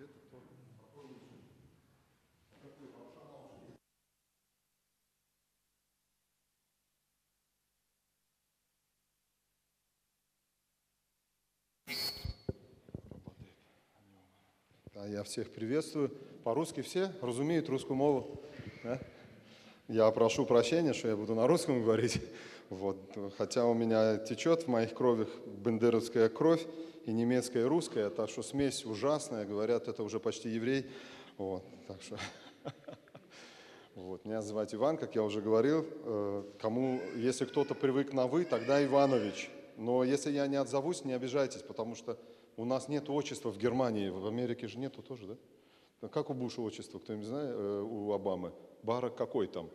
Я всех приветствую. По-русски все разумеют русскую мову? Да? Я прошу прощения, что я буду на русском говорить. Вот. Хотя у меня течет в моих кровях бендеровская кровь и немецкая, и русская, так что смесь ужасная. Говорят, это уже почти еврей. Вот. Так что... Вот. Меня зовут Иван, как я уже говорил. Если кто-то привык на «вы», тогда Иванович. Но если я не отзовусь, не обижайтесь, потому что у нас нет отчества в Германии. В Америке же нету тоже, да? Как у Буша отчество, кто-нибудь знает, у Обамы? Барак какой там?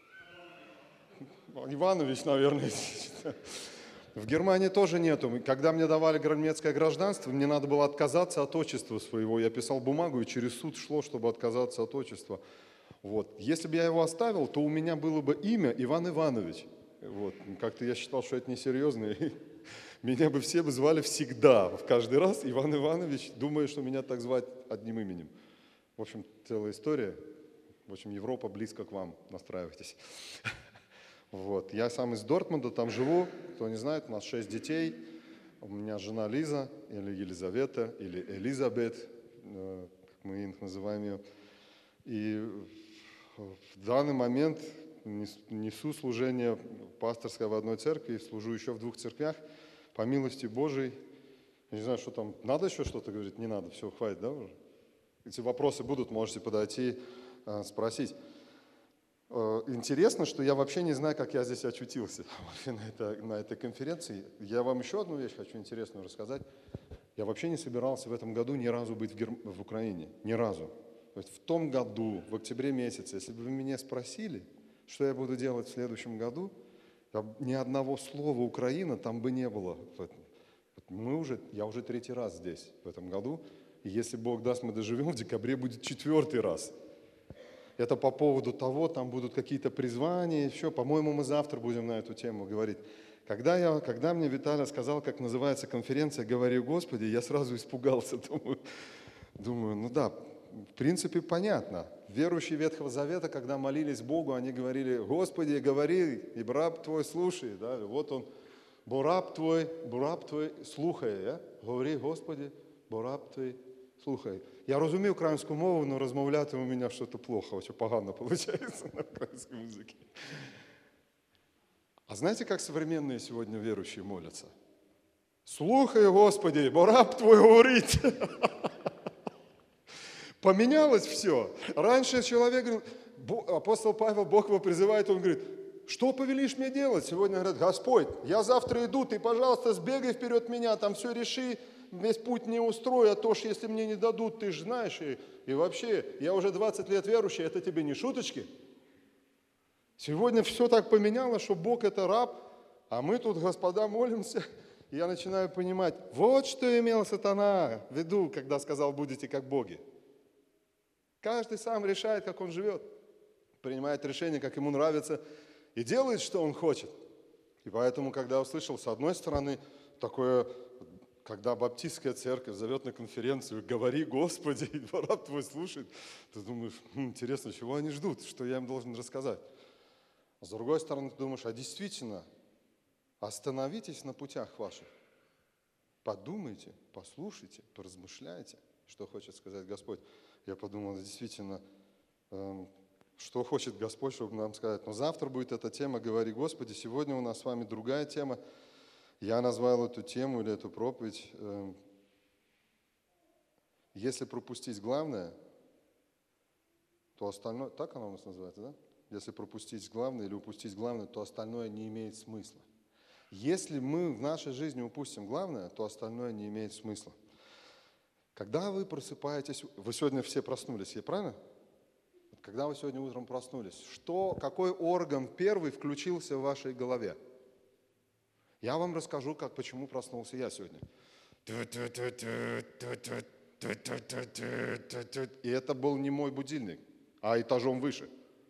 Иванович, наверное. В Германии тоже нету. Когда мне давали немецкое гражданство, мне надо было отказаться от отчества своего. Я писал бумагу, и через суд шло, чтобы отказаться от отчества. Вот. Если бы я его оставил, то у меня было бы имя Иван Иванович. Вот. Как-то я считал, что это несерьезно. Меня бы все звали всегда, в каждый раз Иван Иванович, думая, что меня так звать одним именем. В общем, целая история. В общем, Европа близко к вам, настраивайтесь. Вот. Я сам из Дортмунда, там живу. Кто не знает, у нас 6 детей. У меня жена Лиза, или Елизавета, или Элизабет, как мы их называем ее. И в данный момент несу служение пасторское в одной церкви, служу еще в 2 церквях. По милости Божией, я не знаю, что там, надо еще что-то говорить? Не надо, все, хватит, да, уже? Если вопросы будут, можете подойти, спросить. Интересно, что я вообще не знаю, как я здесь очутился на этой конференции. Я вам еще одну вещь хочу интересную рассказать. Я вообще не собирался в этом году ни разу быть в Украине, ни разу. То есть в том году, в октябре месяце, если бы вы меня спросили, что я буду делать в следующем году, ни одного слова «Украина» там бы не было. Я уже 3-й раз здесь в этом году. И если Бог даст, мы доживем, в декабре будет 4-й раз. Это по поводу того, там будут какие-то призвания, еще. По-моему, мы завтра будем на эту тему говорить. Когда мне Виталий сказал, как называется конференция «Говори, Господи», я сразу испугался. Думаю, ну да, в принципе, понятно. Верующие Ветхого Завета, когда молились Богу, они говорили: «Господи, говори, и раб Твой слушай». Да? Вот он, бо раб Твой слухає. Ja? Говори, Господи, бо раб Твой слухає. Я розумію українську мову, но розмовляти у мене щось плохо, очень погано получается на украинском языке. А знаете, как современные сегодня верующие молятся? «Слухай, Господи, бо раб Твой говорит». Поменялось все. Раньше человек говорил, апостол Павел, Бог его призывает, он говорит: что повелишь мне делать? Сегодня говорят: Господь, я завтра иду, ты, пожалуйста, сбегай вперед меня, там все реши, весь путь не устрой, а то ж, если мне не дадут, ты же знаешь, и вообще, я уже 20 лет верующий, это тебе не шуточки. Сегодня все так поменялось, что Бог это раб, а мы тут, Господа, молимся. И я начинаю понимать, вот что имел сатана в виду, когда сказал: будете как боги. Каждый сам решает, как он живет, принимает решение, как ему нравится, и делает, что он хочет. И поэтому, когда я услышал, с одной стороны, такое, когда баптистская церковь зовет на конференцию: «Говори, Господи, и раб Твой слушает», ты думаешь, интересно, чего они ждут, что я им должен рассказать. А с другой стороны, ты думаешь, а действительно, остановитесь на путях ваших, подумайте, послушайте, поразмышляйте, что хочет сказать Господь. Я подумал, действительно, что хочет Господь, чтобы нам сказать. Но завтра будет эта тема «Говори, Господи». Сегодня у нас с вами другая тема. Я назвал эту тему или эту проповедь «Если пропустить главное, то остальное...» Так она у нас называется, да? Если пропустить главное или упустить главное, то остальное не имеет смысла. Если мы в нашей жизни упустим главное, то остальное не имеет смысла. Когда вы просыпаетесь, вы сегодня все проснулись, правильно? Когда вы сегодня утром проснулись, какой орган первый включился в вашей голове? Я вам расскажу, почему проснулся я сегодня. И это был не мой будильник, а этажом выше.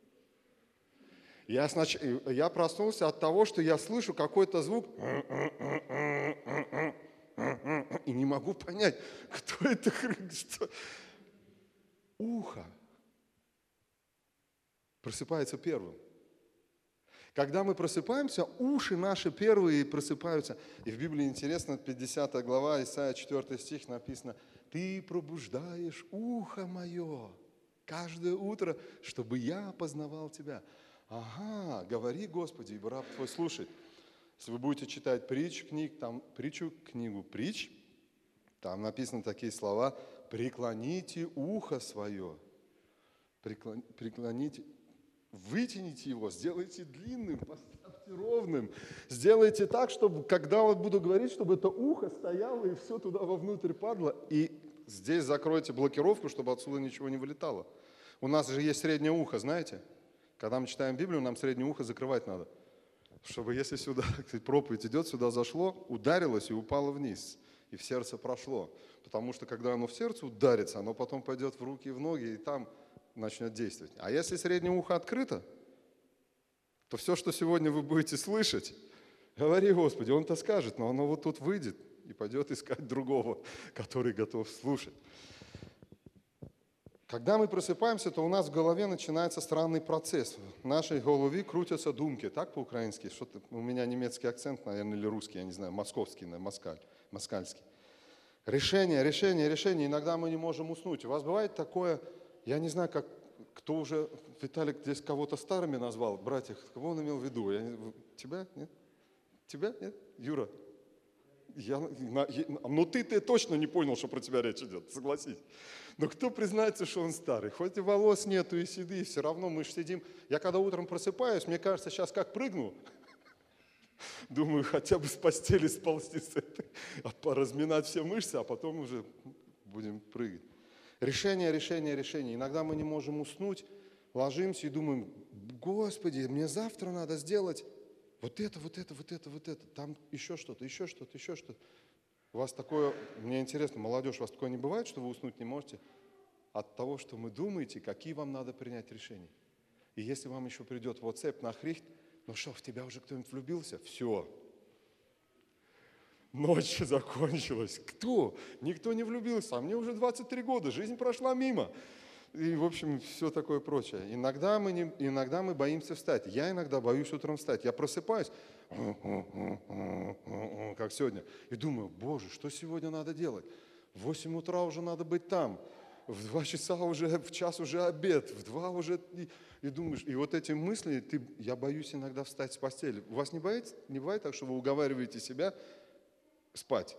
Я проснулся от того, что я слышу какой-то звук, и не могу понять, кто это, что. ухо просыпается первым. Когда мы просыпаемся, уши наши первые просыпаются. И в Библии интересно, 50 глава, Исайя 4 стих написано: «Ты пробуждаешь ухо мое каждое утро, чтобы я познавал тебя». Ага, говори, Господи, ибо раб твой слушает. Если вы будете читать книгу притч, там написаны такие слова: «Преклоните ухо свое, преклоните». Вытяните его, сделайте длинным, поставьте ровным. Сделайте так, чтобы, когда вот буду говорить, чтобы это ухо стояло и все туда вовнутрь падало. И здесь закройте блокировку, чтобы отсюда ничего не вылетало. У нас же есть среднее ухо, знаете? Когда мы читаем Библию, нам среднее ухо закрывать надо. Чтобы если сюда, проповедь идет, сюда зашло, ударилось и упало вниз. И в сердце прошло. Потому что когда оно в сердце ударится, оно потом пойдет в руки и в ноги, и там начнет действовать. А если среднее ухо открыто, то все, что сегодня вы будете слышать, говори, Господи, Он-то скажет, но оно вот тут выйдет и пойдет искать другого, который готов слушать. Когда мы просыпаемся, то у нас в голове начинается странный процесс. В нашей голове крутятся думки, так по-украински? Что-то, у меня немецкий акцент, наверное, или русский, я не знаю, московский, москальский. Решение. Иногда мы не можем уснуть. У вас бывает такое... Я не знаю, кто уже, Виталик здесь кого-то старыми назвал, братья, кого он имел в виду? Тебя? Нет? Тебя? Нет? Юра? Ну ты точно не понял, что про тебя речь идет, согласись. Но кто признается, что он старый? Хоть и волос нету, и седые, все равно мы же сидим. Я когда утром просыпаюсь, мне кажется, сейчас как прыгну, думаю, хотя бы с постели сползти с этой, поразминать все мышцы, а потом уже будем прыгать. Решение. Иногда мы не можем уснуть, ложимся и думаем: Господи, мне завтра надо сделать вот это. Там еще что-то. У вас такое, мне интересно, молодежь, у вас такое не бывает, что вы уснуть не можете от того, что вы думаете, какие вам надо принять решения? И если вам еще придет WhatsApp на хрихт: ну что, в тебя уже кто-нибудь влюбился? Все. Ночь закончилась. Кто? Никто не влюбился. А мне уже 23 года, жизнь прошла мимо. И, в общем, все такое прочее. Иногда мы боимся встать. Я иногда боюсь утром встать. Я просыпаюсь, как сегодня, и думаю: Боже, что сегодня надо делать? В 8 утра уже надо быть там. В 2 часа уже, в час уже обед, в 2 уже... И думаешь, и вот эти мысли, я боюсь иногда встать с постели. У вас не бывает так, что вы уговариваете себя спать?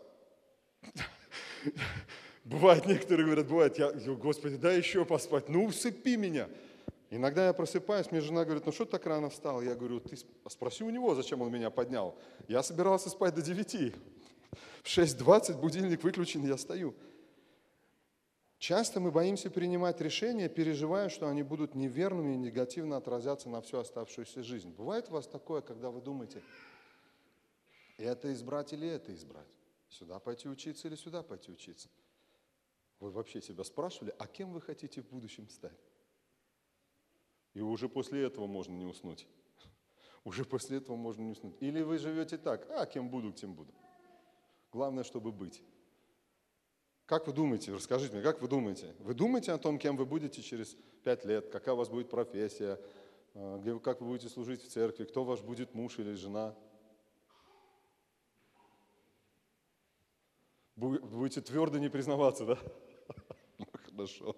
Бывает, некоторые говорят, Господи, дай еще поспать, ну усыпи меня. Иногда я просыпаюсь, мне жена говорит: ну что ты так рано встал? Я говорю: ты спроси у него, зачем он меня поднял. Я собирался спать до 9. В 6:20 будильник выключен, я стою. Часто мы боимся принимать решения, переживая, что они будут неверными и негативно отразятся на всю оставшуюся жизнь. Бывает у вас такое, когда вы думаете: это избрать или это избрать? Сюда пойти учиться или сюда пойти учиться? Вы вообще себя спрашивали, а кем вы хотите в будущем стать? И уже после этого можно не уснуть. Уже после этого можно не уснуть. Или вы живете так: кем буду, тем буду. Главное, чтобы быть. Как вы думаете, расскажите мне, как вы думаете? Вы думаете о том, кем вы будете через 5 лет, какая у вас будет профессия, как вы будете служить в церкви, кто ваш будет муж или жена? Будете твердо не признаваться, да? Хорошо.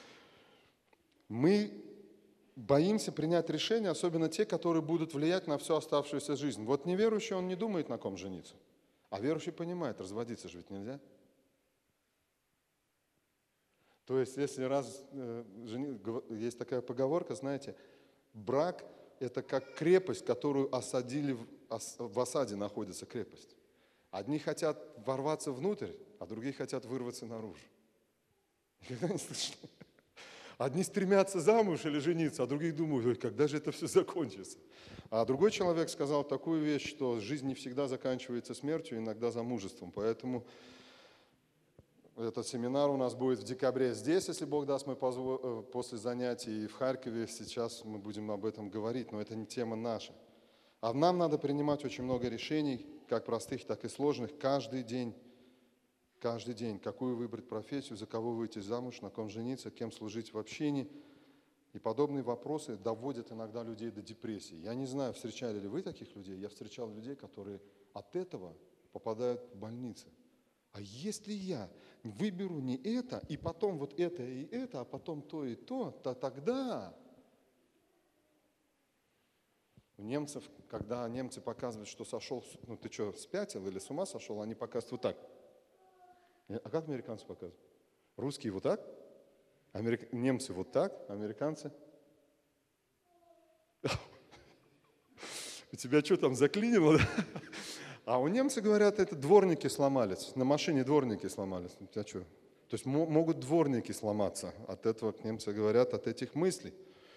Мы боимся принять решения, особенно те, которые будут влиять на всю оставшуюся жизнь. Вот неверующий, он не думает, на ком жениться. А верующий понимает, разводиться же ведь нельзя. То есть, если есть такая поговорка, знаете, брак – это как крепость, которую осадили, в осаде находится крепость. Одни хотят ворваться внутрь, а другие хотят вырваться наружу. Никогда не слышали? Одни стремятся замуж или жениться, а другие думают: когда же это все закончится? А другой человек сказал такую вещь, что жизнь не всегда заканчивается смертью, иногда замужеством. Поэтому этот семинар у нас будет в декабре здесь, если Бог даст, мы после занятий, и в Харькове. Сейчас мы будем об этом говорить, но это не тема наша. А нам надо принимать очень много решений, как простых, так и сложных, каждый день. каждый день, какую выбрать профессию, за кого выйти замуж, на ком жениться, кем служить в общине. И подобные вопросы доводят иногда людей до депрессии. Я не знаю, встречали ли вы таких людей, я встречал людей, которые от этого попадают в больницы. А если я выберу не это, и потом вот это и это, а потом то и то тогда... У немцев, когда немцы показывают, что сошел, ну ты что, спятил или с ума сошел, они показывают вот так. А как американцы показывают? Русские вот так, немцы вот так, американцы. У тебя что там, заклинило? А у немцев говорят, это дворники сломались, на машине дворники сломались. У тебя что? То есть могут дворники сломаться от этого, немцы говорят, от этих мыслей.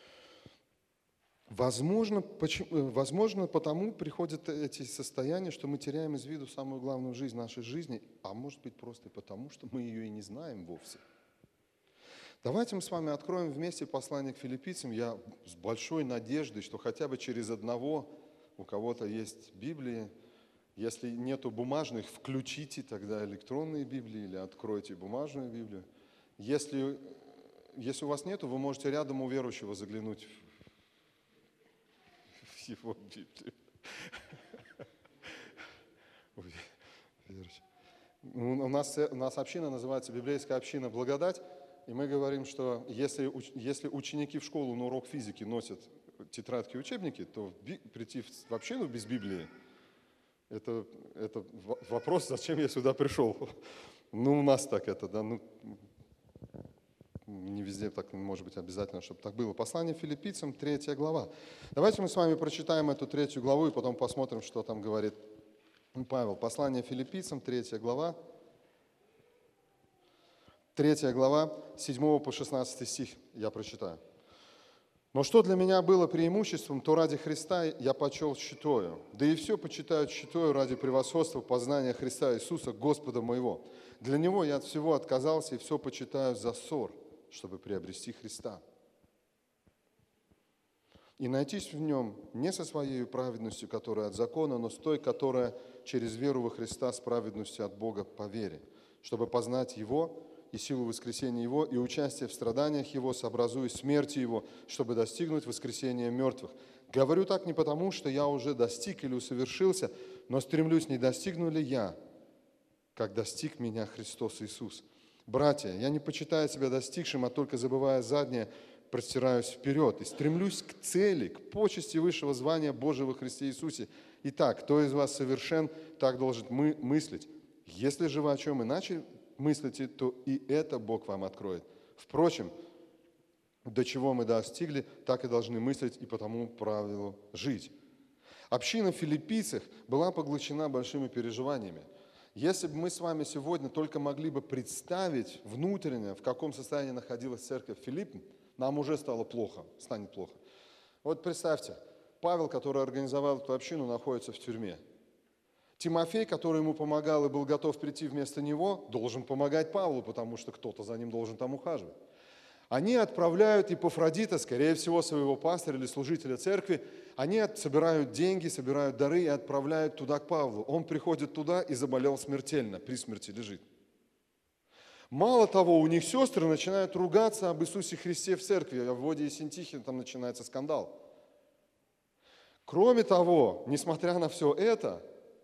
Возможно, потому приходят эти состояния, что мы теряем из виду самую главную жизнь нашей жизни, а может быть просто потому, что мы ее и не знаем вовсе. Давайте мы с вами откроем вместе послание к филиппийцам. Я с большой надеждой, что хотя бы через одного, у кого-то есть Библии, если нету бумажных, включите тогда электронные Библии или откройте бумажную Библию. Если у вас нету, вы можете рядом у верующего заглянуть его Библию. У нас община называется Библейская община «Благодать», и мы говорим, что если ученики в школу на урок физики носят тетрадки и учебники, то прийти в общину без Библии – это вопрос, зачем я сюда пришел. Ну, у нас так это, да, ну, не везде так, может быть, обязательно, чтобы так было. Послание филиппийцам, 3 глава. Давайте мы с вами прочитаем эту 3 главу и потом посмотрим, что там говорит Павел. Послание филиппийцам, 3 глава. 3 глава, 7 по 16 стих я прочитаю. «Но что для меня было преимуществом, то ради Христа я почел считаю, да и все почитаю считаю ради превосходства познания Христа Иисуса, Господа моего. Для Него я от всего отказался и все почитаю за ссор, чтобы приобрести Христа. И найтись в Нем не со своей праведностью, которая от закона, но с той, которая через веру во Христа с праведностью от Бога по вере, чтобы познать Его и силу воскресения Его, и участие в страданиях Его, сообразуясь смерти Его, чтобы достигнуть воскресения мертвых. Говорю так не потому, что я уже достиг или усовершился, но стремлюсь, не достигну ли я, как достиг меня Христос Иисус. Братья, я не почитаю себя достигшим, а только забывая заднее, простираюсь вперед и стремлюсь к цели, к почести высшего звания Божьего во Христе Иисусе. Итак, кто из вас совершен, так должен мыслить. Если же вы о чем иначе мыслите, то и это Бог вам откроет. Впрочем, до чего мы достигли, так и должны мыслить и по тому правилу жить». Община в филиппийцах была поглощена большими переживаниями. Если бы мы с вами сегодня только могли бы представить внутренне, в каком состоянии находилась церковь Филипп, нам уже стало плохо, станет плохо. Вот представьте, Павел, который организовал эту общину, находится в тюрьме. Тимофей, который ему помогал и был готов прийти вместо него, должен помогать Павлу, потому что кто-то за ним должен там ухаживать. Они отправляют Епафродита, скорее всего, своего пастора или служителя церкви, они собирают деньги, собирают дары и отправляют туда к Павлу. Он приходит туда и заболел смертельно, при смерти лежит. Мало того, у них сестры начинают ругаться об Иисусе Христе в церкви, а в Воде и Синтихе там начинается скандал. Кроме того, несмотря на все это,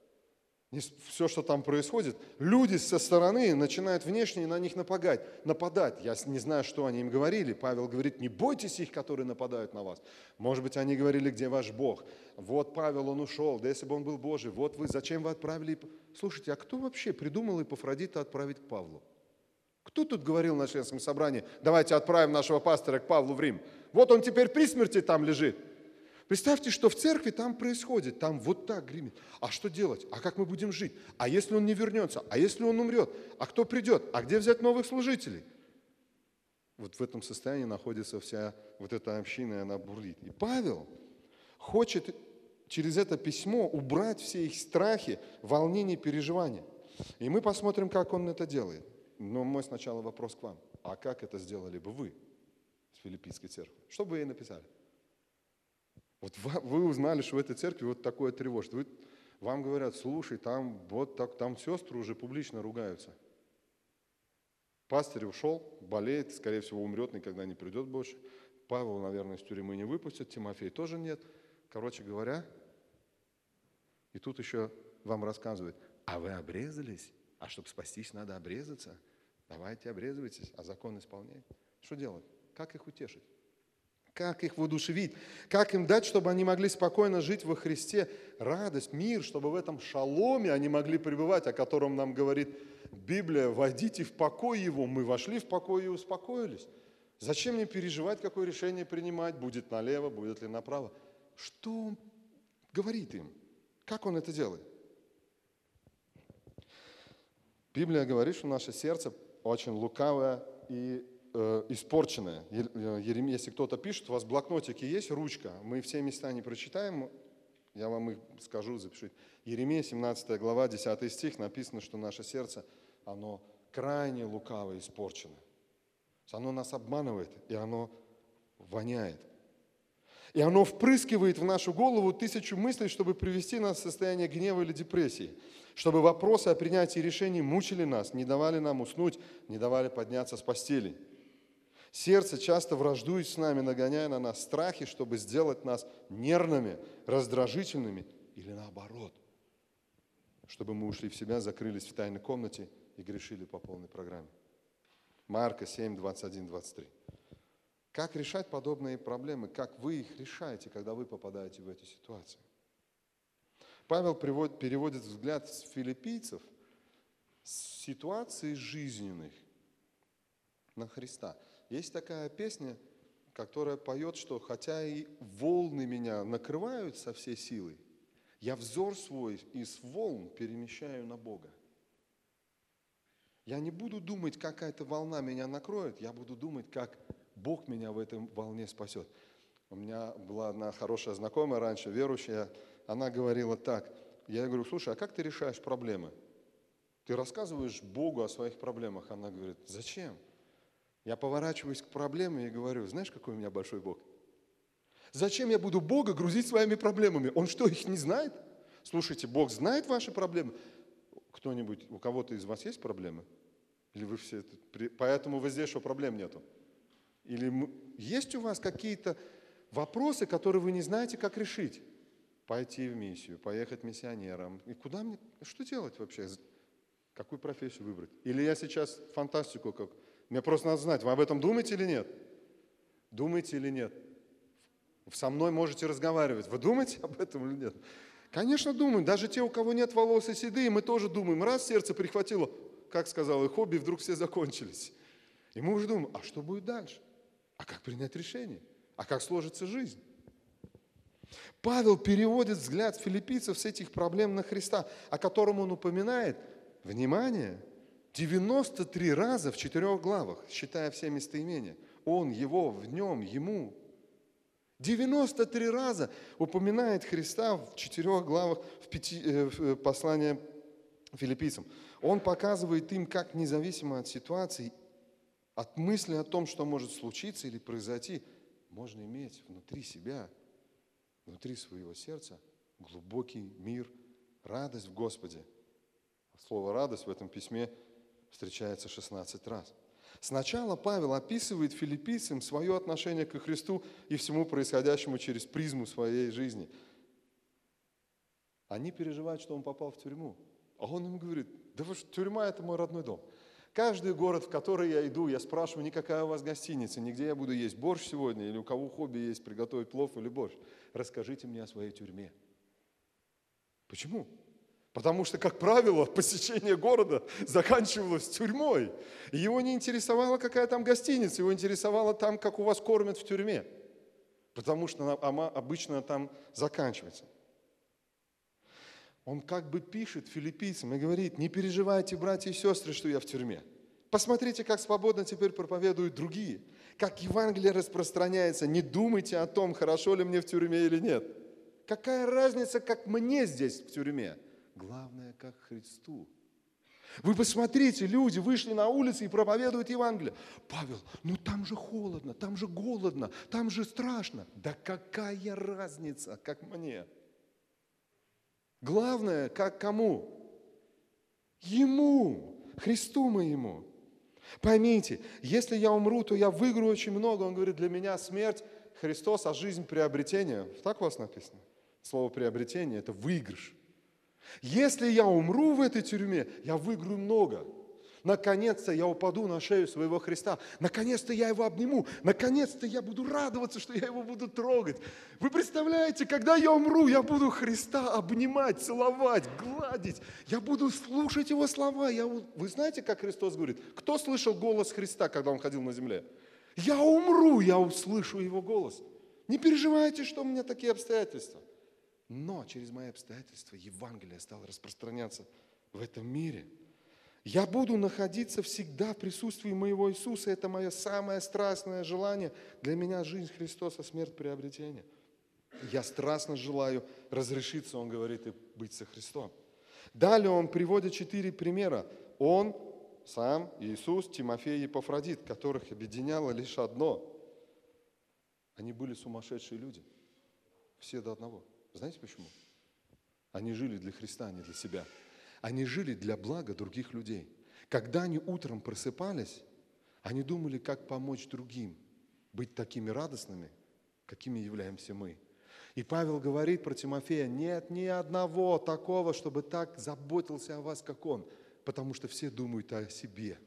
все, что там происходит, люди со стороны начинают внешне на них нападать. Я не знаю, что они им говорили. Павел говорит, не бойтесь их, которые нападают на вас. Может быть, они говорили, где ваш Бог? Вот Павел, он ушел, да если бы он был Божий, вот вы, зачем вы отправили? Слушайте, а кто вообще придумал Епафродита отправить к Павлу? Кто тут говорил на членском собрании, давайте отправим нашего пастора к Павлу в Рим? Вот он теперь при смерти там лежит. Представьте, что в церкви там происходит, там вот так гремит. А что делать? А как мы будем жить? А если он не вернется? А если он умрет? А кто придет? А где взять новых служителей? Вот в этом состоянии находится вся вот эта община, и она бурлит. И Павел хочет через это письмо убрать все их страхи, волнения, переживания. И мы посмотрим, как он это делает. Но мой сначала вопрос к вам. А как это сделали бы вы с филиппийской церковью? Что бы вы ей написали? Вот вы узнали, что в этой церкви вот такое тревожит. Вам говорят, слушай, там вот так, там сестры уже публично ругаются. Пастырь ушел, болеет, скорее всего, умрет, никогда не придет больше. Павел, наверное, из тюрьмы не выпустят, Тимофей тоже нет. Короче говоря, и тут еще вам рассказывают, а вы обрезались? А чтобы спастись, надо обрезаться. Давайте обрезывайтесь, а закон исполняйте. Что делать? Как их утешить? Как их воодушевить? Как им дать, чтобы они могли спокойно жить во Христе? Радость, мир, чтобы в этом шаломе они могли пребывать, о котором нам говорит Библия. Войдите в покой Его. Мы вошли в покой и успокоились. Зачем мне переживать, какое решение принимать? Будет налево, будет ли направо? Что Он говорит им? Как Он это делает? Библия говорит, что наше сердце очень лукавое и испорченное. Если кто-то пишет, у вас в блокнотике есть ручка, мы все места не прочитаем, я вам их скажу, запишите. Еремия, 17 глава, 10 стих, написано, что наше сердце, оно крайне лукаво и испорчено. Оно нас обманывает, и оно воняет. И оно впрыскивает в нашу голову 1000 мыслей, чтобы привести нас в состояние гнева или депрессии. Чтобы вопросы о принятии решений мучили нас, не давали нам уснуть, не давали подняться с постели. Сердце часто враждует с нами, нагоняя на нас страхи, чтобы сделать нас нервными, раздражительными или наоборот, чтобы мы ушли в себя, закрылись в тайной комнате и грешили по полной программе. Марка 7, 21, 23. Как решать подобные проблемы? Как вы их решаете, когда вы попадаете в эту ситуацию? Павел переводит взгляд с филиппийцев с ситуаций жизненных на Христа. Есть такая песня, которая поет, что хотя и волны меня накрывают со всей силой, я взор свой из волн перемещаю на Бога. Я не буду думать, какая эта волна меня накроет, я буду думать, как Бог меня в этой волне спасет. У меня была одна хорошая знакомая раньше, верующая, она говорила так. Я говорю, слушай, а как ты решаешь проблемы? Ты рассказываешь Богу о своих проблемах? Она говорит, зачем? Я поворачиваюсь к проблеме и говорю, знаешь, какой у меня большой Бог? Зачем я буду Бога грузить своими проблемами? Он что, их не знает? Слушайте, Бог знает ваши проблемы? Кто-нибудь, у кого-то из вас есть проблемы? Или вы все, поэтому вы здесь, что проблем нету? Или есть у вас какие-то вопросы, которые вы не знаете, как решить? Пойти в миссию, поехать миссионером. И куда мне, что делать вообще? Какую профессию выбрать? Или я сейчас фантастику, как мне просто надо знать, вы об этом думаете или нет? Думаете или нет? Со мной можете разговаривать. Вы думаете об этом или нет? Конечно, думаем. Даже те, у кого нет волос и седые, мы тоже думаем. Раз сердце прихватило, как сказал, и хобби вдруг все закончились. И мы уже думаем, а что будет дальше? А как принять решение? А как сложится жизнь? Павел переводит взгляд филиппийцев с этих проблем на Христа, о котором он упоминает, внимание, 93 раза в 4 главах, считая все местоимения. Он, его, в нем, ему. 93 раза упоминает Христа в 4 главах в послании филиппийцам. Он показывает им, как независимо от ситуации, от мысли о том, что может случиться или произойти, можно иметь внутри себя, внутри своего сердца глубокий мир, радость в Господе. Слово «радость» в этом письме встречается 16 раз. Сначала Павел описывает филиппийцам свое отношение к Христу и всему происходящему через призму своей жизни. Они переживают, что он попал в тюрьму. А он им говорит, да вы что, тюрьма – это мой родной дом. Каждый город, в который я иду, я спрашиваю, не какая у вас гостиница, не где я буду есть борщ сегодня, или у кого хобби есть приготовить плов или борщ. Расскажите мне о своей тюрьме. Почему? Потому что, как правило, посещение города заканчивалось тюрьмой. И его не интересовала, какая там гостиница, его интересовало там, как у вас кормят в тюрьме. Потому что она обычно там заканчивается. Он как бы пишет филиппийцам и говорит, не переживайте, братья и сестры, что я в тюрьме. Посмотрите, как свободно теперь проповедуют другие. Как Евангелие распространяется. Не думайте о том, хорошо ли мне в тюрьме или нет. Какая разница, как мне здесь в тюрьме? Главное, как Христу. Вы посмотрите, люди вышли на улицы и проповедуют Евангелие. Павел, ну там же холодно, там же голодно, там же страшно. Да какая разница, как мне? Главное, как кому? Ему, Христу моему. Поймите, если я умру, то я выиграю очень много. Он говорит, для меня смерть Христос, а жизнь приобретение. Так у вас написано? Слово приобретение – это выигрыш. Если я умру в этой тюрьме, я выиграю много. Наконец-то я упаду на шею своего Христа. Наконец-то я его обниму. Наконец-то я буду радоваться, что я его буду трогать. Вы представляете, когда я умру, я буду Христа обнимать, целовать, гладить. Я буду слушать его слова. Вы знаете, как Христос говорит? Кто слышал голос Христа, когда он ходил на земле? Я умру, я услышу его голос. Не переживайте, что у меня такие обстоятельства. Но через мои обстоятельства Евангелие стало распространяться в этом мире. Я буду находиться всегда в присутствии моего Иисуса. Это мое самое страстное желание. Для меня жизнь Христоса, смерть приобретение. Я страстно желаю разрешиться, он говорит, и быть со Христом. Далее он приводит 4 примера. Он, сам, Иисус, Тимофей и Епафродит, которых объединяло лишь одно. Они были сумасшедшие люди. Все до одного. Знаете почему? Они жили для Христа, а не для себя. Они жили для блага других людей. Когда они утром просыпались, они думали, как помочь другим быть такими радостными, какими являемся мы. И Павел говорит про Тимофея, нет ни одного такого, чтобы так заботился о вас, как он, потому что все думают о себе.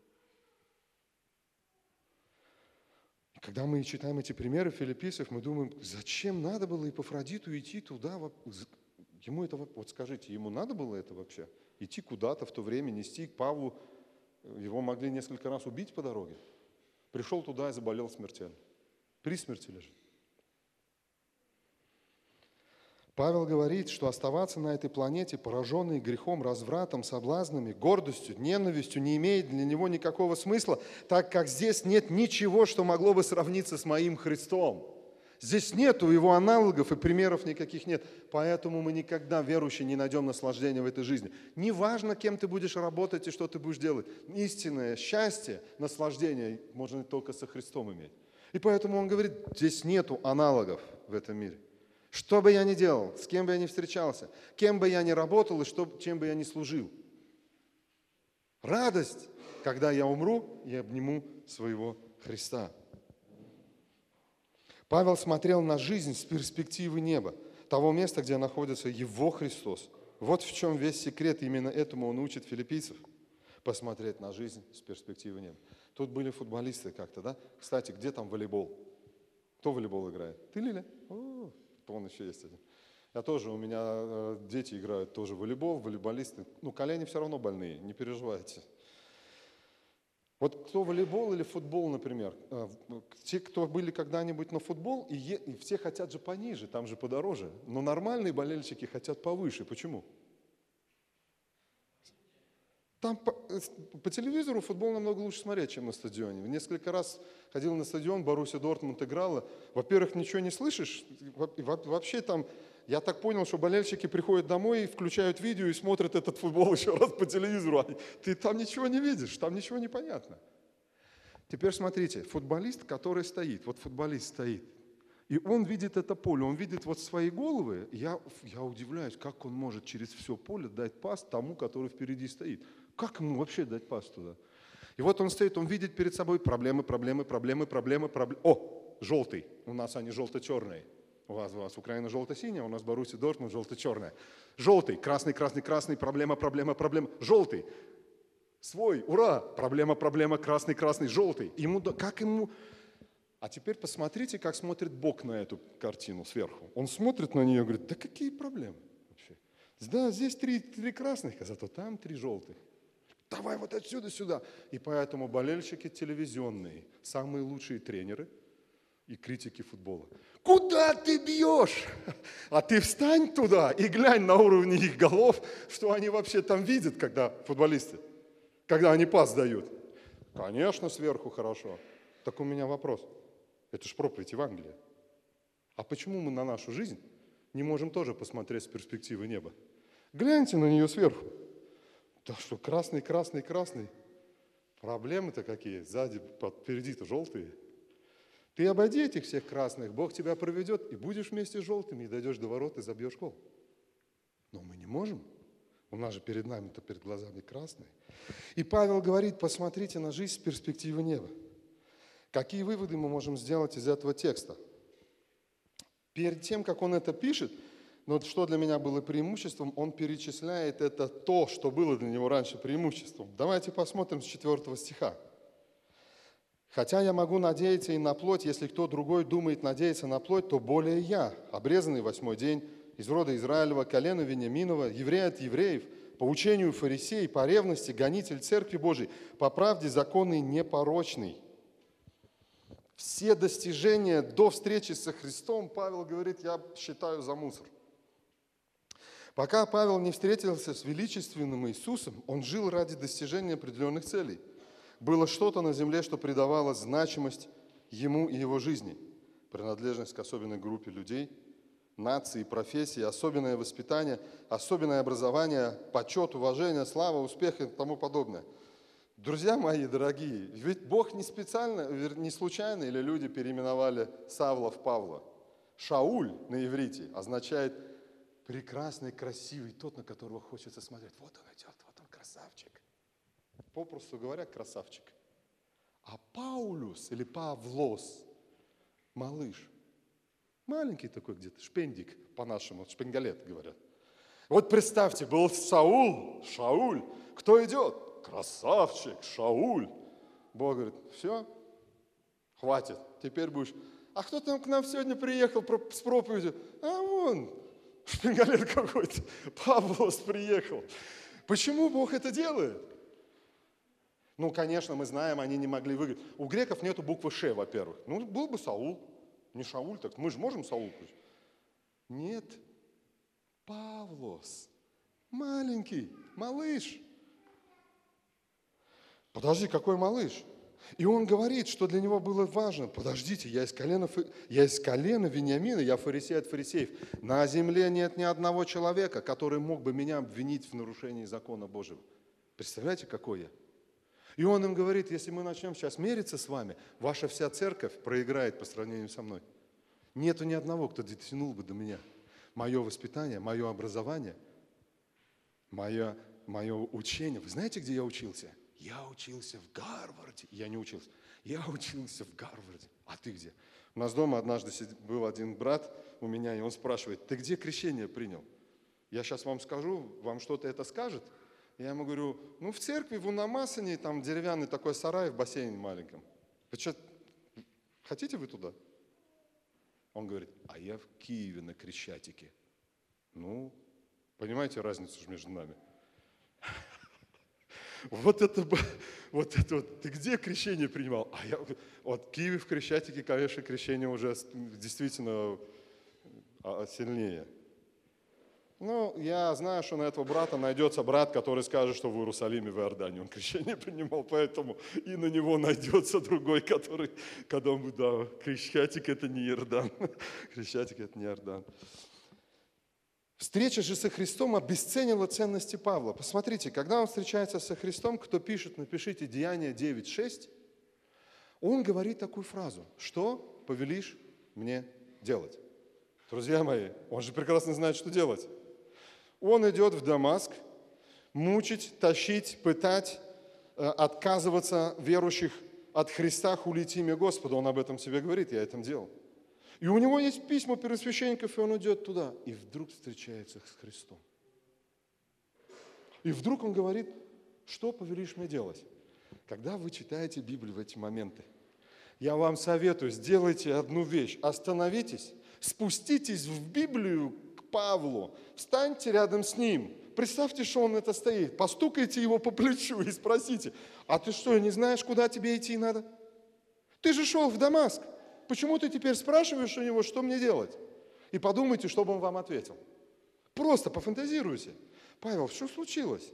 Когда мы читаем эти примеры филиппийцев, мы думаем, зачем надо было Епафродиту идти туда? Ему это, вот скажите, ему надо было это вообще? Идти куда-то в то время, нести к Павлу, его могли несколько раз убить по дороге. Пришел туда и заболел смертельно. При смерти лежит. Павел говорит, что оставаться на этой планете, пораженный грехом, развратом, соблазнами, гордостью, ненавистью, не имеет для него никакого смысла, так как здесь нет ничего, что могло бы сравниться с моим Христом. Здесь нету его аналогов и примеров никаких нет. Поэтому мы никогда, верующие, не найдем наслаждения в этой жизни. Неважно, кем ты будешь работать и что ты будешь делать. Истинное счастье, наслаждение можно только со Христом иметь. И поэтому он говорит, здесь нету аналогов в этом мире. Что бы я ни делал, с кем бы я ни встречался, кем бы я ни работал и чем бы я ни служил. Радость, когда я умру и обниму своего Христа. Павел смотрел на жизнь с перспективы неба, того места, где находится его Христос. Вот в чем весь секрет, именно этому он учит филиппийцев. Посмотреть на жизнь с перспективы неба. Тут были футболисты как-то, да? Кстати, где там волейбол? Кто в волейбол играет? Ты, Лиля? Вон еще есть один. У меня дети играют тоже в волейбол, волейболисты. Колени все равно больные, не переживайте. Вот кто волейбол или футбол, например, те, кто были когда-нибудь на футбол, и все хотят же пониже, там же подороже. Но нормальные болельщики хотят повыше. Почему? Там по телевизору футбол намного лучше смотреть, чем на стадионе. Несколько раз ходил на стадион, Боруссия Дортмунд играла. Во-первых, ничего не слышишь. Вообще там, я так понял, что болельщики приходят домой, включают видео и смотрят этот футбол еще раз по телевизору. Ты там ничего не видишь, там ничего не понятно. Теперь смотрите, футболист, который стоит, вот футболист стоит, и он видит это поле, он видит вот свои головы. Я удивляюсь, как он может через все поле дать пас тому, который впереди стоит. Как ему вообще дать пас туда? И вот он стоит, он видит перед собой проблемы. О, желтый. У нас они желто-черные. У вас Украина желто-синяя, у нас Боруссия Дортмунд желто-черная. Желтый, красный, проблема. Желтый. Свой, ура! Проблема, красный, желтый. А теперь посмотрите, как смотрит Бог на эту картину сверху. Он смотрит на нее и говорит, да какие проблемы вообще? Да, здесь три красных, а зато там 3 желтых. Давай вот отсюда сюда. И поэтому болельщики телевизионные, самые лучшие тренеры и критики футбола. Куда ты бьешь? А ты встань туда и глянь на уровень их голов, что они вообще там видят, когда футболисты, когда они пас дают. Конечно, сверху хорошо. Так у меня вопрос. Это же проповедь Евангелия. А почему мы на нашу жизнь не можем тоже посмотреть с перспективы неба? Гляньте на нее сверху. Да что, красный. Проблемы-то какие? Сзади, впереди-то желтые. Ты обойди этих всех красных, Бог тебя проведет, и будешь вместе с желтыми, и дойдешь до ворот, и забьешь гол. Но мы не можем. У нас же перед нами-то, перед глазами красный. И Павел говорит, посмотрите на жизнь с перспективы неба. Какие выводы мы можем сделать из этого текста? Перед тем, как он это пишет, но что для меня было преимуществом, он перечисляет это то, что было для него раньше преимуществом. Давайте посмотрим с 4 стиха. «Хотя я могу надеяться и на плоть, если кто другой думает надеяться на плоть, то более я, обрезанный 8-й день, из рода Израилева, колена Вениаминова, еврей от евреев, по учению фарисей, по ревности, гонитель Церкви Божией, по правде законный, непорочный». Все достижения до встречи со Христом, Павел говорит, я считаю за мусор. Пока Павел не встретился с величественным Иисусом, он жил ради достижения определенных целей. Было что-то на земле, что придавало значимость ему и его жизни. Принадлежность к особенной группе людей, нации, профессии, особенное воспитание, особенное образование, почет, уважение, слава, успех и тому подобное. Друзья мои дорогие, ведь Бог не специально, не случайно, или люди переименовали Савла в Павла. Шауль на иврите означает прекрасный, красивый, тот, на которого хочется смотреть. Вот он идет, вот он красавчик. Попросту говоря, красавчик. А Паулюс или Павлос, малыш, маленький такой где-то, шпендик по-нашему, шпингалет говорят. Вот представьте, был Шауль, кто идет? Красавчик, Шауль. Бог говорит, все, хватит, теперь будешь. А кто там к нам сегодня приехал с проповедью? А вон, шпингалет какой-то, Павлос приехал. Почему Бог это делает? Ну, конечно, мы знаем, они не могли выиграть. У греков нету буквы «Ш», во-первых. Ну, был бы Саул. Не Шауль, так мы же можем Саул включить. Нет. Павлос. Маленький, малыш. Подожди, какой малыш? И он говорит, что для него было важно. Подождите, я из колена Вениамина, я фарисей от фарисеев. На земле нет ни одного человека, который мог бы меня обвинить в нарушении закона Божьего. Представляете, какой я? И он им говорит, если мы начнем сейчас мериться с вами, ваша вся церковь проиграет по сравнению со мной. Нету ни одного, кто дотянул бы до меня. Мое воспитание, мое образование, мое учение. Вы знаете, где я учился? Я учился в Гарварде. Я не учился. Я учился в Гарварде. А ты где? У нас дома однажды был один брат у меня, и он спрашивает, ты где крещение принял? Я сейчас вам скажу, вам что-то это скажет? Я ему говорю, ну в церкви, в Унамасане, там деревянный такой сарай в бассейне маленьком. Вы что, хотите вы туда? Он говорит, а я в Киеве на Крещатике. Ну, понимаете разницу между нами? Вот это, ты где крещение принимал? А я, вот в Киеве в Крещатике, конечно, крещение уже действительно сильнее. Ну, я знаю, что на этого брата найдется брат, который скажет, что в Иерусалиме, в Иордании он крещение принимал, поэтому и на него найдется другой, который, когда он будет, да, Крещатик это не Иордан, Крещатик это не Иордан. Встреча же со Христом обесценила ценности Павла. Посмотрите, когда он встречается со Христом, кто пишет, напишите Деяния 9:6, он говорит такую фразу, что повелишь мне делать? Друзья мои, он же прекрасно знает, что делать. Он идет в Дамаск мучить, тащить, пытать, отказываться верующих от Христа, хулить имя Господа. Он об этом себе говорит, я это делал. И у него есть письма первосвященников, и он идет туда. И вдруг встречается с Христом. И вдруг он говорит, что повелишь мне делать? Когда вы читаете Библию в эти моменты, я вам советую, сделайте одну вещь. Остановитесь, спуститесь в Библию к Павлу, встаньте рядом с ним. Представьте, что он это стоит. Постукайте его по плечу и спросите, а ты что, не знаешь, куда тебе идти надо? Ты же шел в Дамаск. Почему ты теперь спрашиваешь у него, что мне делать? И подумайте, что бы он вам ответил. Просто пофантазируйте. Павел, что случилось?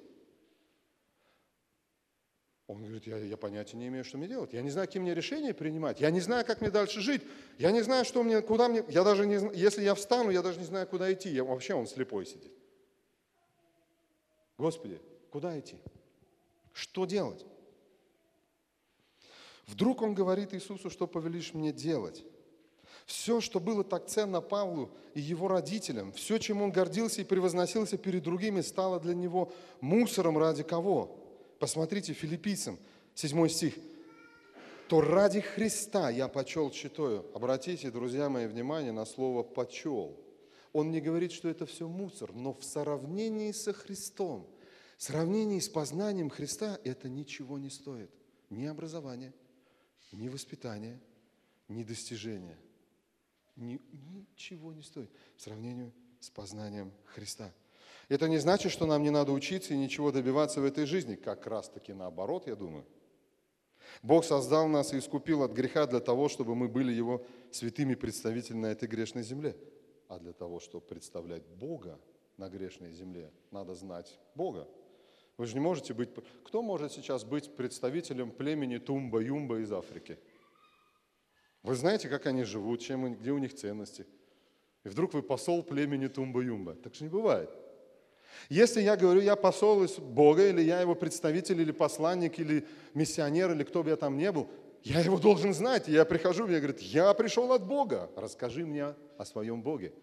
Он говорит, я понятия не имею, что мне делать. Я не знаю, какие мне решения принимать. Я не знаю, как мне дальше жить. Я не знаю, что мне, куда мне. Я даже не знаю, если я встану, я даже не знаю, куда идти. Вообще он слепой сидит. Господи, куда идти? Что делать? Вдруг он говорит Иисусу, что повелишь мне делать. Все, что было так ценно Павлу и его родителям, все, чем он гордился и превозносился перед другими, стало для него мусором ради кого? Посмотрите, Филиппийцам, 7 стих. «То ради Христа я почел читаю». Обратите, друзья мои, внимание на слово «почел». Он не говорит, что это все мусор, но в сравнении со Христом, в сравнении с познанием Христа это ничего не стоит. Ни образование, ни воспитание, ни достижения. Ничего не стоит в сравнении с познанием Христа. Это не значит, что нам не надо учиться и ничего добиваться в этой жизни. Как раз таки наоборот, я думаю. Бог создал нас и искупил от греха для того, чтобы мы были Его святыми представителями на этой грешной земле. А для того, чтобы представлять Бога на грешной земле, надо знать Бога. Вы же не можете быть... Кто может сейчас быть представителем племени Тумба-Юмба из Африки? Вы знаете, как они живут, где у них ценности. И вдруг вы посол племени Тумба-Юмба. Так же не бывает. Если я говорю, я посол из Бога, или я его представитель, или посланник, или миссионер, или кто бы я там ни был, я его должен знать. И я прихожу, мне говорят, я пришел от Бога, расскажи мне о своем Боге.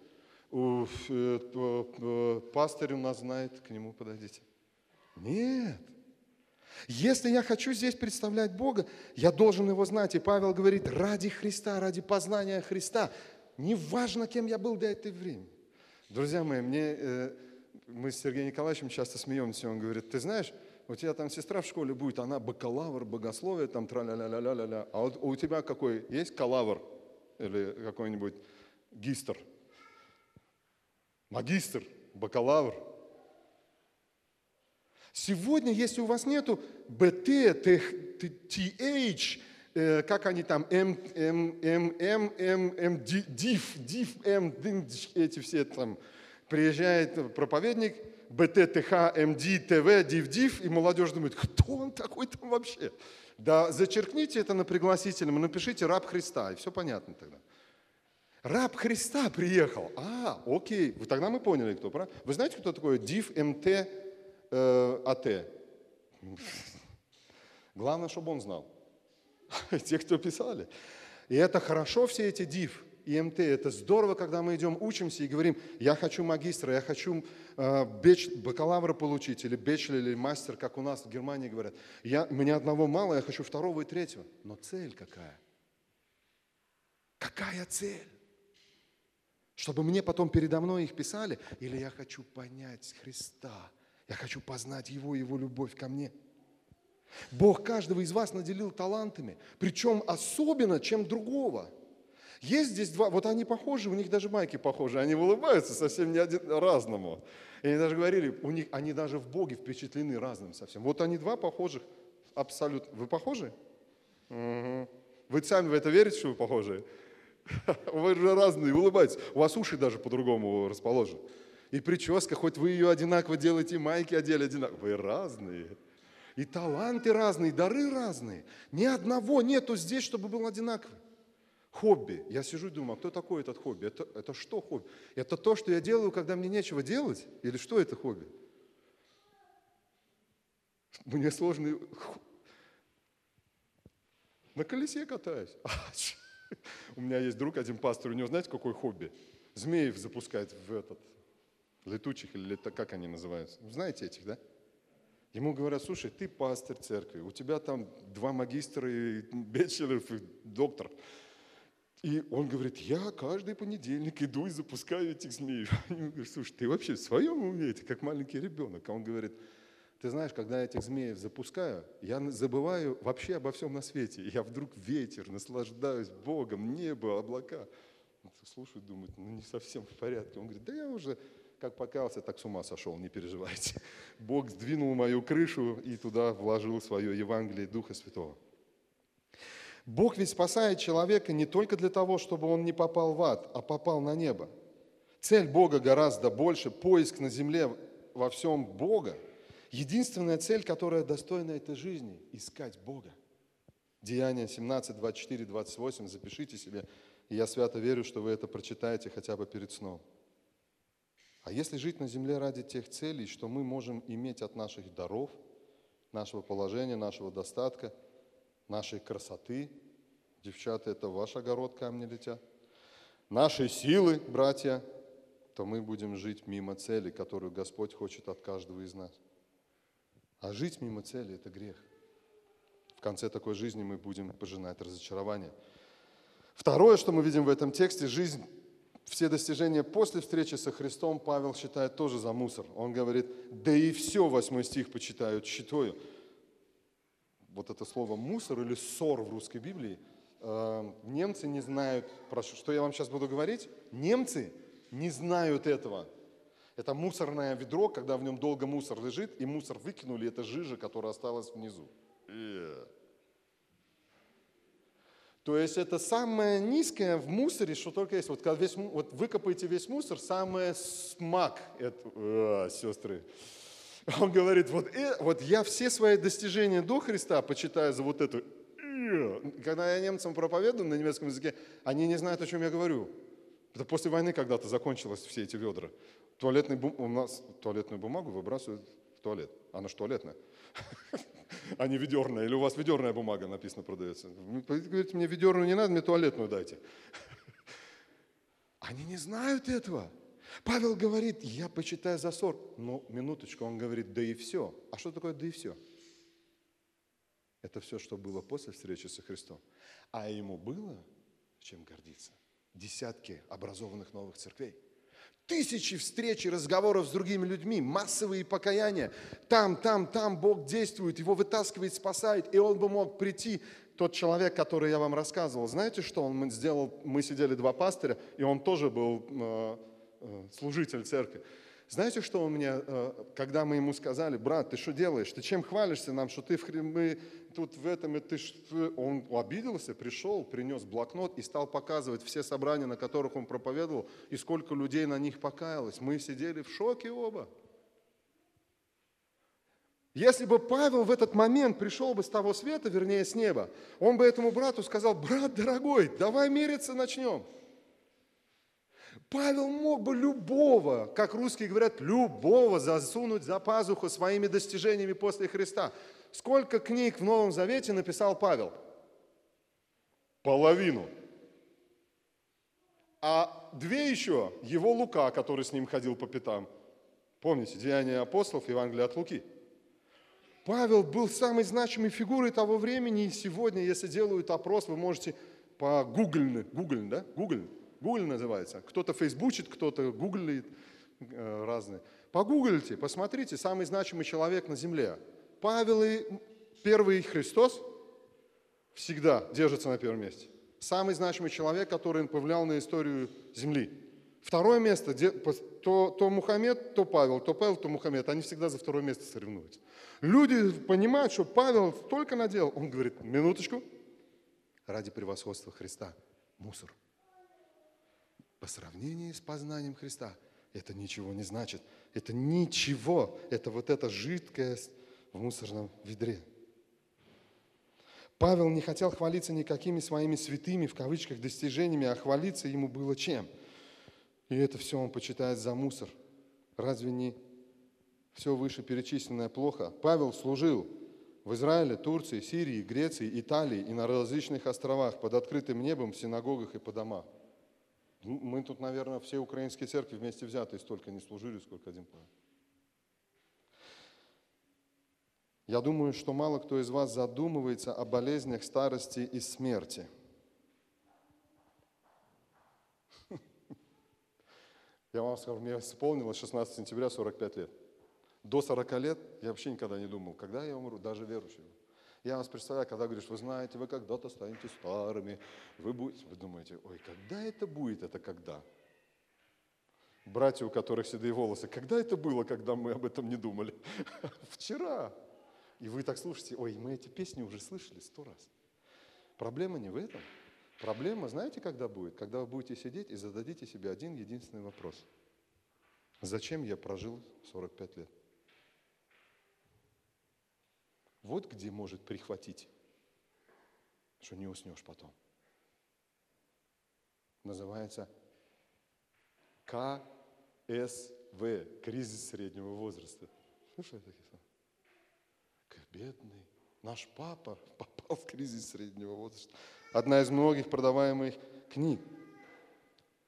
Пастырь у нас знает, к нему подойдите. Нет. Если я хочу здесь представлять Бога, я должен Его знать. И Павел говорит, ради Христа, ради познания Христа. Неважно, кем я был до этого времени. Друзья мои, мы с Сергеем Николаевичем часто смеемся. Он говорит, ты знаешь, у тебя там сестра в школе будет, она бакалавр богословия, там тра-ля-ля-ля-ля-ля. А вот у тебя какой? Есть калавр? Или какой-нибудь гистр? Магистр, бакалавр. Сегодня, если у вас нету БТ, TH, как они там, DIF, эти все там, приезжает проповедник, БТ, ТХ, МД, ТВ, DIF, и молодежь думает, кто он такой там вообще? Да зачеркните это на пригласительном и напишите «Раб Христа», и все понятно тогда. Раб Христа приехал. Окей, тогда мы поняли, кто, правда? Вы знаете, кто такой DIF, МТ, АТ? Главное, чтобы он знал. Те, кто писали. И это хорошо, все эти DIF и МТ. Это здорово, когда мы идем, учимся и говорим, я хочу магистра, я хочу бакалавра получить, или бэчелор, или мастер, как у нас в Германии говорят. Мне одного мало, я хочу второго и третьего. Но цель какая? Какая цель? Чтобы мне потом передо мной их писали? Или я хочу понять Христа? Я хочу познать Его любовь ко мне. Бог каждого из вас наделил талантами, причем особенно, чем другого. Есть здесь два, вот они похожи, у них даже майки похожи, они улыбаются совсем не разному. И они даже говорили, они даже в Боге впечатлены разным совсем. Вот они два похожих абсолютно. Вы похожи? Угу. Вы сами в это верите, что вы похожи? Вы же разные, улыбаетесь. У вас уши даже по-другому расположены. И прическа, хоть вы ее одинаково делаете, майки одели одинаково. Вы разные. И таланты разные, и дары разные. Ни одного нету здесь, чтобы был одинаковый. Хобби. Я сижу и думаю, а кто такой этот хобби? Это что хобби? Это то, что я делаю, когда мне нечего делать? Или что это хобби? Мне сложно... На колесе катаюсь. У меня есть друг, один пастор, у него, знаете, какое хобби? Змеев запускать в летучих, или как они называются. Знаете этих, да? Ему говорят, слушай, ты пастор церкви, у тебя там 2 магистра, и бэчелоров, и доктор. И он говорит, я каждый понедельник иду и запускаю этих змеев. Они говорят, слушай, ты вообще в своем уме, ты как маленький ребенок. А он говорит, ты знаешь, когда я этих змеев запускаю, я забываю вообще обо всем на свете. Я вдруг ветер, наслаждаюсь Богом, небо, облака. Слушай, думает, не совсем в порядке. Он говорит, да я уже как покаялся, так с ума сошел, не переживайте. Бог сдвинул мою крышу и туда вложил свое Евангелие Духа Святого. Бог ведь спасает человека не только для того, чтобы он не попал в ад, а попал на небо. Цель Бога гораздо больше, поиск на земле во всем Бога. Единственная цель, которая достойна этой жизни – искать Бога. Деяния 17, 24, 28, запишите себе. И я свято верю, что вы это прочитаете хотя бы перед сном. А если жить на земле ради тех целей, что мы можем иметь от наших даров, нашего положения, нашего достатка, нашей красоты, девчата, это в ваш огород камни летят, нашей силы, братья, то мы будем жить мимо цели, которую Господь хочет от каждого из нас. А жить мимо цели – это грех. В конце такой жизни мы будем пожинать разочарование. Второе, что мы видим в этом тексте, жизнь, все достижения после встречи со Христом Павел считает тоже за мусор. Он говорит, да и все, 8 стих почитают щитою. Вот это слово «мусор» или «ссор» в русской Библии, немцы не знают, что я вам сейчас буду говорить, немцы не знают этого. Это мусорное ведро, когда в нем долго мусор лежит, и мусор выкинули, это жижа, которая осталась внизу. То есть это самое низкое в мусоре, что только есть. Вот, когда вот выкопаете весь мусор, самое смак, сестры. Он говорит, вот я все свои достижения до Христа почитаю за вот эту. Когда я немцам проповедую на немецком языке, они не знают, о чем я говорю. Это после войны когда-то закончилось все эти ведра. У нас туалетную бумагу выбрасывают в туалет. Она же туалетная. А не ведерная. Или у вас ведерная бумага написано продается. Вы говорите, мне ведерную не надо, мне туалетную дайте. Они не знают этого. Павел говорит, я почитаю за ссор. Но минуточку, он говорит, да и все. А что такое да и все? Это все, что было после встречи со Христом. А ему было чем гордиться. Десятки образованных новых церквей. Тысячи встреч и разговоров с другими людьми, массовые покаяния. Там Бог действует, его вытаскивает, спасает. И он бы мог прийти, тот человек, который я вам рассказывал. Знаете, что он сделал? Мы сидели 2 пастыря, и он тоже был служитель церкви. Знаете, что он мне, когда мы ему сказали, брат, ты что делаешь? Ты чем хвалишься нам, что мы тут в этом, он обиделся, пришел, принес блокнот и стал показывать все собрания, на которых он проповедовал, и сколько людей на них покаялось. Мы сидели в шоке оба. Если бы Павел в этот момент пришел бы с того света, вернее с неба, он бы этому брату сказал, брат дорогой, давай мириться начнем. Павел мог бы любого, как русские говорят, любого засунуть за пазуху своими достижениями после Христа. Сколько книг в Новом Завете написал Павел? Половину. А 2 еще его Лука, который с ним ходил по пятам. Помните, Деяния апостолов, Евангелие от Луки. Павел был самой значимой фигурой того времени, и сегодня, если делают опрос, вы можете по Google называется. Кто-то фейсбучит, кто-то гуглит разные. Погуглите, посмотрите, самый значимый человек на земле. Павел и первый Христос всегда держатся на первом месте. Самый значимый человек, который повлиял на историю земли. Второе место, то Мухаммед, то Павел, то Мухаммед. Они всегда за второе место соревнуются. Люди понимают, что Павел столько наделал. Он говорит, минуточку, ради превосходства Христа мусор. По сравнению с познанием Христа, это ничего не значит. Это ничего. Это вот эта жидкость в мусорном ведре. Павел не хотел хвалиться никакими своими святыми, в кавычках, достижениями, а хвалиться ему было чем? И это все он почитает за мусор. Разве не все вышеперечисленное плохо? Павел служил в Израиле, Турции, Сирии, Греции, Италии и на различных островах, под открытым небом, в синагогах и по домам. Мы тут, наверное, все украинские церкви вместе взятые столько не служили, сколько один Павел. Я думаю, что мало кто из вас задумывается о болезнях, старости и смерти. Я вам скажу, мне исполнилось 16 сентября 45 лет. До 40 лет я вообще никогда не думал, когда я умру, даже верующий. Я вас представляю, когда говоришь, вы знаете, вы когда-то станете старыми, вы думаете, ой, когда это будет, это когда? Братья, у которых седые волосы, когда это было, когда мы об этом не думали? Вчера. И вы так слушаете, ой, мы эти песни уже слышали 100 раз. Проблема не в этом. Проблема, знаете, когда будет? Когда вы будете сидеть и зададите себе один единственный вопрос. Зачем я прожил 45 лет? Вот где может прихватить, что не уснешь потом. Называется КСВ, кризис среднего возраста. Слышали такие слова? Бедный, наш папа попал в кризис среднего возраста. Одна из многих продаваемых книг.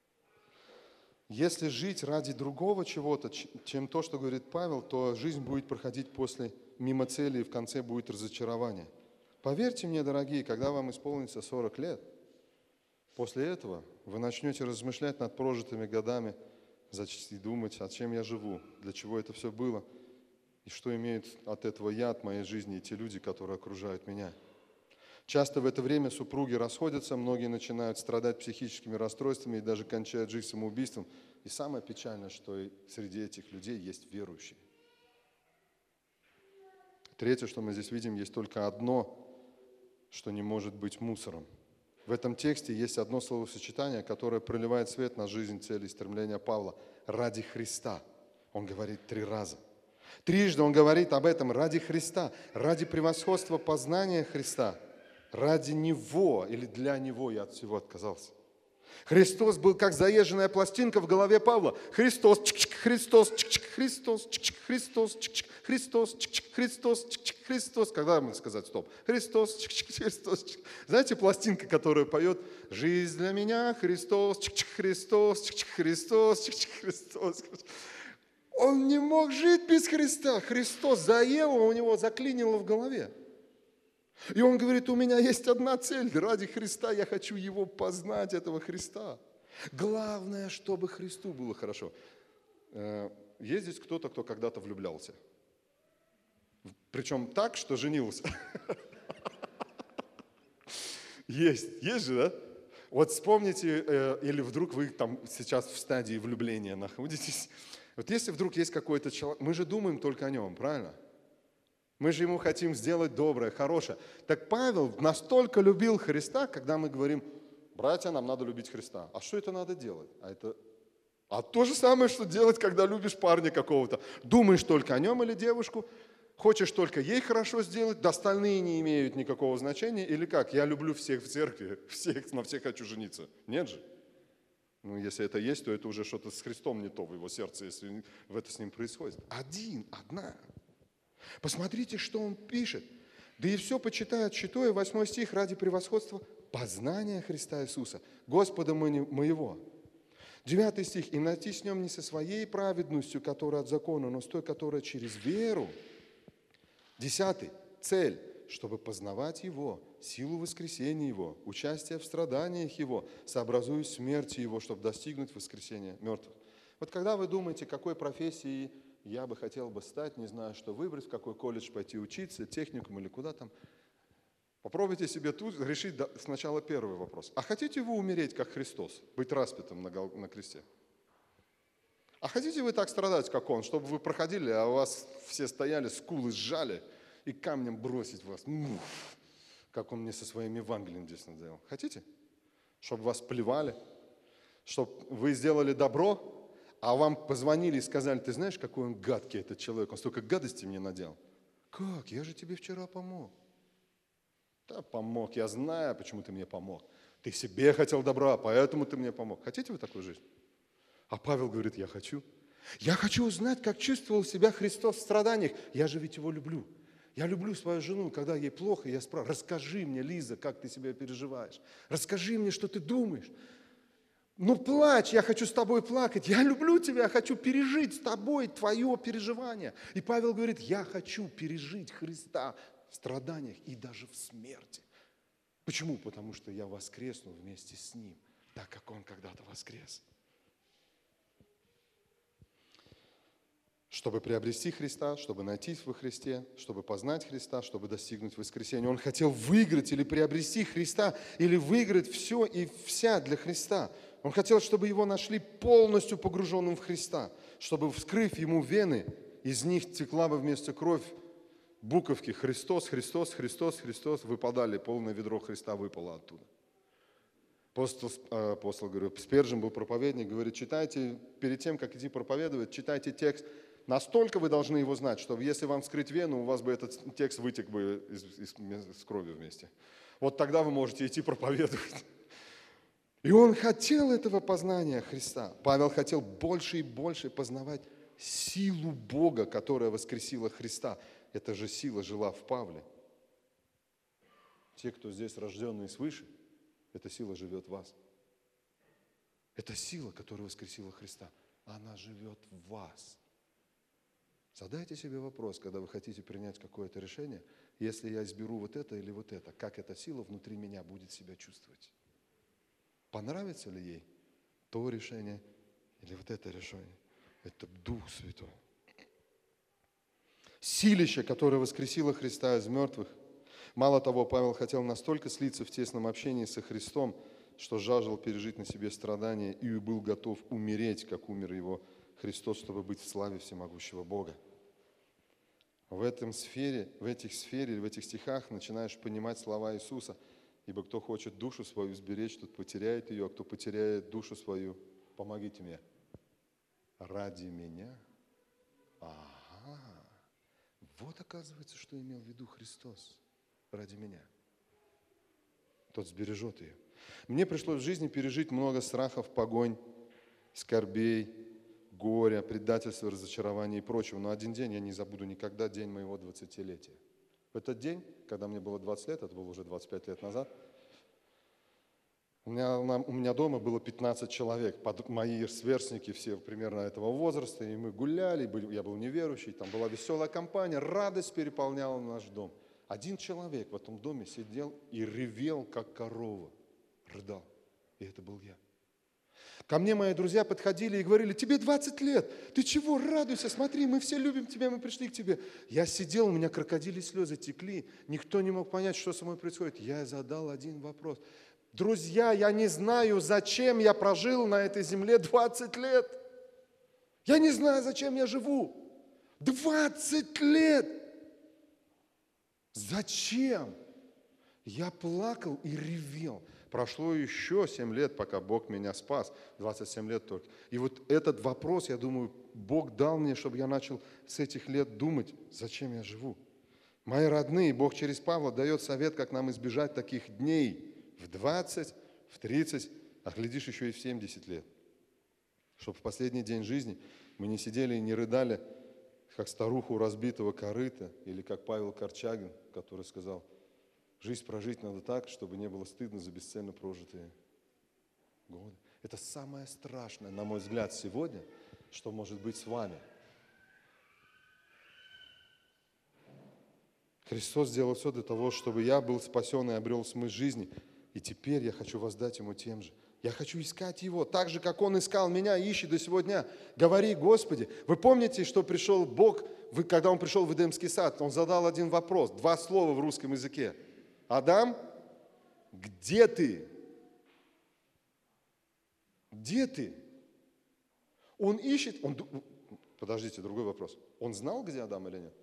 Если жить ради другого чего-то, чем то, что говорит Павел, то жизнь будет проходить мимо цели, и в конце будет разочарование. Поверьте мне, дорогие, когда вам исполнится 40 лет, после этого вы начнете размышлять над прожитыми годами и думать, а чем я живу, для чего это все было, и что имеют от этого я, от моей жизни, и те люди, которые окружают меня. Часто в это время супруги расходятся, многие начинают страдать психическими расстройствами и даже кончают жизнь самоубийством. И самое печальное, что и среди этих людей есть верующие. Третье, что мы здесь видим, есть только одно, что не может быть мусором. В этом тексте есть одно словосочетание, которое проливает свет на жизнь, цели и стремления Павла. Ради Христа. Он говорит 3 раза. Трижды он говорит об этом ради Христа, ради превосходства познания Христа. Ради Него или для Него я от всего отказался. Христос был как заезженная пластинка в голове Павла. Христос, Христос, Христос, Христос, Христос, Христос, Христос. Когда можно сказать стоп? Христос, Христос. Знаете, пластинка, которая поет «Жизнь для меня, Христос, Христос, Христос, Христос». Он не мог жить без Христа. Христос заел, у него заклинило в голове. И он говорит, у меня есть одна цель, ради Христа я хочу Его познать, этого Христа. Главное, чтобы Христу было хорошо. Есть здесь кто-то, кто когда-то влюблялся? Причем так, что женился. Есть же, да? Вот вспомните, или вдруг вы там сейчас в стадии влюбления находитесь. Вот если вдруг есть какой-то человек, мы же думаем только о нем, правильно? Мы же ему хотим сделать доброе, хорошее. Так Павел настолько любил Христа, когда мы говорим, братья, нам надо любить Христа. А что это надо делать? А то же самое, что делать, когда любишь парня какого-то. Думаешь только о нем или девушку, хочешь только ей хорошо сделать, да остальные не имеют никакого значения. Или как? Я люблю всех в церкви, на всех хочу жениться. Нет же. Ну, если это есть, то это уже что-то с Христом не то в его сердце, если это с ним происходит. Одна. Посмотрите, что он пишет. Да и все почитают, читая 8 стих, ради превосходства познания Христа Иисуса, Господа моего. 9 стих. И найти с нем не со своей праведностью, которая от закона, но с той, которая через веру. 10. Цель, чтобы познавать Его, силу воскресения Его, участие в страданиях Его, сообразуясь смерти Его, чтобы достигнуть воскресения мертвых. Вот когда вы думаете, какой профессией я бы хотел бы стать, не знаю, что выбрать, в какой колледж пойти учиться, техникум или куда там. Попробуйте себе тут решить сначала первый вопрос. А хотите вы умереть, как Христос, быть распятым на кресте? А хотите вы так страдать, как Он, чтобы вы проходили, а у вас все стояли, скулы сжали и камнем бросить вас, как Он мне со своим Евангелием здесь сделал? Хотите? Чтобы вас плевали, чтобы вы сделали добро, а вам позвонили и сказали, ты знаешь, какой он гадкий, этот человек, он столько гадостей мне наделал. Как? Я же тебе вчера помог. Да, помог, я знаю, почему ты мне помог. Ты себе хотел добра, поэтому ты мне помог. Хотите вы такую жизнь? А Павел говорит, я хочу. Я хочу узнать, как чувствовал себя Христос в страданиях. Я же ведь Его люблю. Я люблю свою жену, когда ей плохо, я спрашиваю, расскажи мне, Лиза, как ты себя переживаешь. Расскажи мне, что ты думаешь. Ну плачь, я хочу с тобой плакать, я люблю тебя, я хочу пережить с тобой твое переживание. И Павел говорит, я хочу пережить Христа в страданиях и даже в смерти. Почему? Потому что я воскресну вместе с Ним, так как Он когда-то воскрес. Чтобы приобрести Христа, чтобы найтись во Христе, чтобы познать Христа, чтобы достигнуть воскресения. Он хотел выиграть или приобрести Христа, или выиграть все и вся для Христа. Он хотел, чтобы его нашли полностью погруженным в Христа, чтобы, вскрыв ему вены, из них текла бы вместо кровь буковки «Христос, Христос, Христос, Христос», выпадали, полное ведро Христа выпало оттуда. Спержен был проповедник, говорит, читайте, перед тем, как идти проповедовать, читайте текст, настолько вы должны его знать, чтобы если вам вскрыть вену, у вас бы этот текст вытек бы с кровью вместе. Вот тогда вы можете идти проповедовать. И он хотел этого познания Христа. Павел хотел больше и больше познавать силу Бога, которая воскресила Христа. Эта же сила жила в Павле. Те, кто здесь рожденные свыше, эта сила живет в вас. Это сила, которая воскресила Христа. Она живет в вас. Задайте себе вопрос, когда вы хотите принять какое-то решение, если я изберу вот это или вот это, как эта сила внутри меня будет себя чувствовать? Понравится ли ей то решение или вот это решение? Это Дух Святой. Силище, которое воскресило Христа из мертвых. Мало того, Павел хотел настолько слиться в тесном общении со Христом, что жаждал пережить на себе страдания и был готов умереть, как умер его Христос, чтобы быть в славе всемогущего Бога. В этих стихах начинаешь понимать слова Иисуса. Ибо кто хочет душу свою сберечь, тот потеряет ее, а кто потеряет душу свою, помогите мне. Ради меня? Ага. Вот оказывается, что имел в виду Христос. Ради меня. Тот сбережет ее. Мне пришлось в жизни пережить много страхов, погонь, скорбей, горя, предательства, разочарования и прочего. Но один день я не забуду никогда, день моего 20-летия. В этот день, когда мне было 20 лет, это было уже 25 лет назад, у меня дома было 15 человек, мои сверстники все примерно этого возраста, и мы гуляли, я был неверующий, там была веселая компания, радость переполняла наш дом. Один человек в этом доме сидел и ревел, как корова, рыдал, и это был я. Ко мне мои друзья подходили и говорили: тебе 20 лет, ты чего, радуйся, смотри, мы все любим тебя, мы пришли к тебе. Я сидел, у меня крокодильи слезы текли, никто не мог понять, что со мной происходит. Я задал один вопрос: друзья, я не знаю, зачем я прожил на этой земле 20 лет. Я не знаю, зачем я живу. 20 лет. Зачем? Я плакал и ревел. Прошло еще 7 лет, пока Бог меня спас. 27 лет только. И вот этот вопрос, я думаю, Бог дал мне, чтобы я начал с этих лет думать, зачем я живу. Мои родные, Бог через Павла дает совет, как нам избежать таких дней в 20, в 30, а глядишь, еще и в 70 лет. Чтобы в последний день жизни мы не сидели и не рыдали, как старуху разбитого корыта, или как Павел Корчагин, который сказал: жизнь прожить надо так, чтобы не было стыдно за бесцельно прожитые годы. Это самое страшное, на мой взгляд, сегодня, что может быть с вами. Христос сделал все для того, чтобы я был спасен и обрел смысл жизни. И теперь я хочу воздать Ему тем же. Я хочу искать Его, так же, как Он искал меня, ищет до сего дня. Говори: Господи. Вы помните, что пришел Бог, когда Он пришел в Эдемский сад, Он задал один вопрос, 2 слова в русском языке. Адам, где ты? Где ты? Он ищет, подождите, другой вопрос. Он знал, где Адам или нет?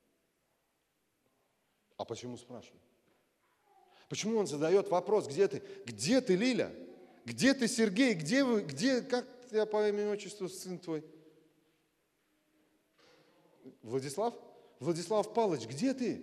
А почему спрашивает? Почему он задает вопрос: где ты? Где ты, Лиля? Где ты, Сергей? Где вы? Как тебя по имени отчеству сын твой? Владислав? Владислав Павлович, где ты?